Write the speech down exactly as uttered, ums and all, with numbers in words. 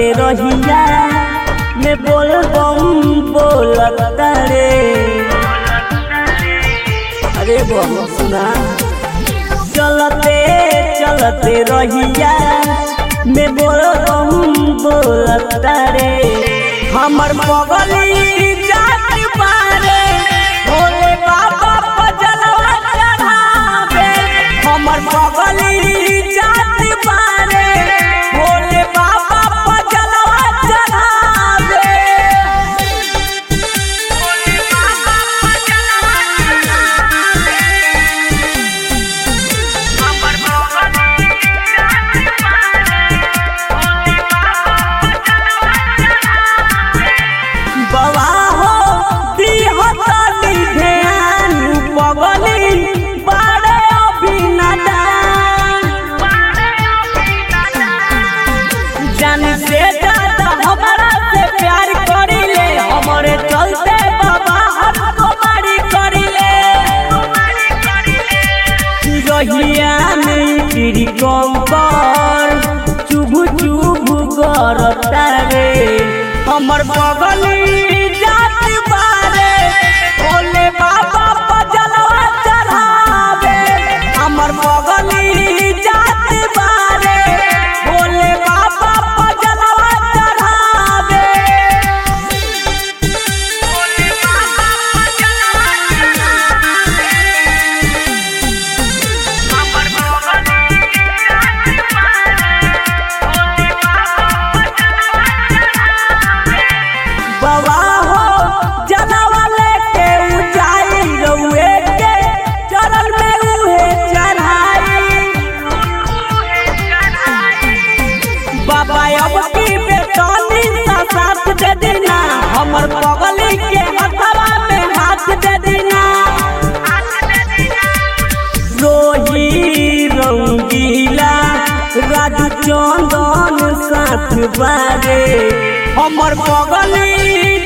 चलते रहिया में बोल बम बोलता रे। अरे बम सुना चलते चलते रहिया में बोल बम बोलता रे। हमर पगली जाति बारे भोले बाबा पर जलवा चढ़ावे। हमर पगली जाति बारे भोले बाबा पर जलवा चढ़ावे। भोले बाबा पर जलवा चढ़ावे। हमर पगली जाति बारे भोले बाबा पर जलवा चढ़ावे। बाबा हो दिहो तनी ध्यान पगली बारे अभिनदान। जान से ज्यादा हमारा से प्यार करिले हमरे चलते बाबा हमको मारी करिले। रहिया में तेरी कंकर चुभ चुभ करता रे। हमर पगली जाति बारे भोले बाबा पर जलवा चढ़ावे। हमर पगली जाति बारे भोले बाबा पर जलवा चढ़ावे। भोले बाबा पर जलवा चढ़ावे। हमर पगली जाति बारे भोले बाबा पर जलवा चढ़ावे। बाबा हो जलवा लेके ऊंचाई रउए के चरण में उहे चढ़ाई। बाबा अब की बेटनी सा साथ दे देना हमर पगली के हथवा में हाथ दे देना। रोही रंगीला राजू चंदन साथ बारे हमर पगली